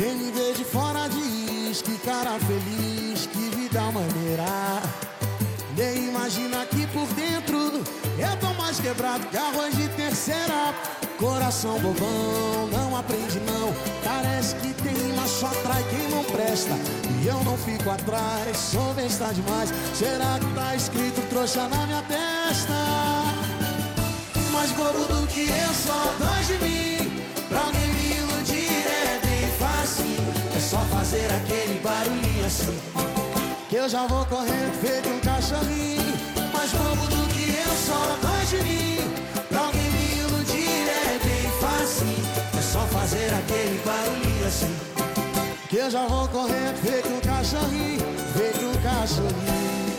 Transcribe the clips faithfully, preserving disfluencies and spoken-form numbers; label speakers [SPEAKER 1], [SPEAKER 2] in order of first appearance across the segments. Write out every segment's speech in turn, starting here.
[SPEAKER 1] Quem me vê de fora diz que cara feliz, que vida maneira. Nem imagina que por dentro eu tô mais quebrado que arroz de terceira. Coração bobão, não aprende não. Parece que tem, mas só atrai quem não presta. E eu não fico atrás, sou besta demais. Será que tá escrito trouxa na minha testa? Mais bobo do que eu, só dois de mim. Pra alguém me iludir é bem fácil. É só fazer aquele barulhinho assim, que eu já vou correndo feito um cachorrinho. Mais bobo do que eu, só dois de mim. Pra alguém me iludir é bem fácil. É só fazer aquele barulhinho assim, que eu já vou correndo feito um cachorrinho, feito um cachorrinho.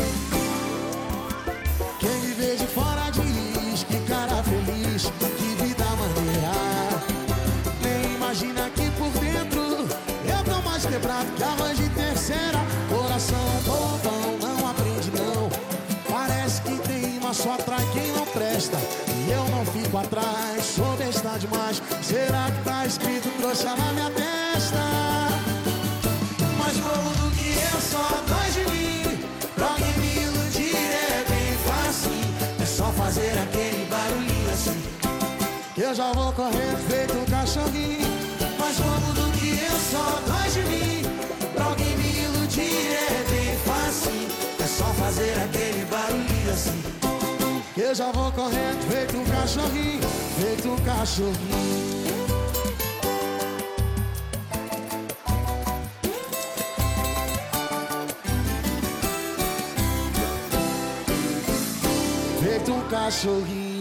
[SPEAKER 1] Quem me vê de fora diz que cara feliz, que vida maneira. Nem imagina que por dentro eu tô mais quebrado que arroz de terceira. Coração bobão, não aprende não. Parece que tem, mas só atrai quem não presta. E eu não fico atrás, sou besta demais. Será que tá escrito trouxa na minha testa? Mais bobo do que eu, só dois de mim. Pra alguém me iludir é bem fácil. É só fazer aquele barulhinho assim, que eu já vou correndo feito um cachorrinho. Mais bobo do que eu, só dois de mim. Pra alguém me iludir é bem fácil. É só fazer aquele barulhinho assim, que eu já vou correndo feito um cachorrinho, feito um cachorrinho. Feito um cachorrinho.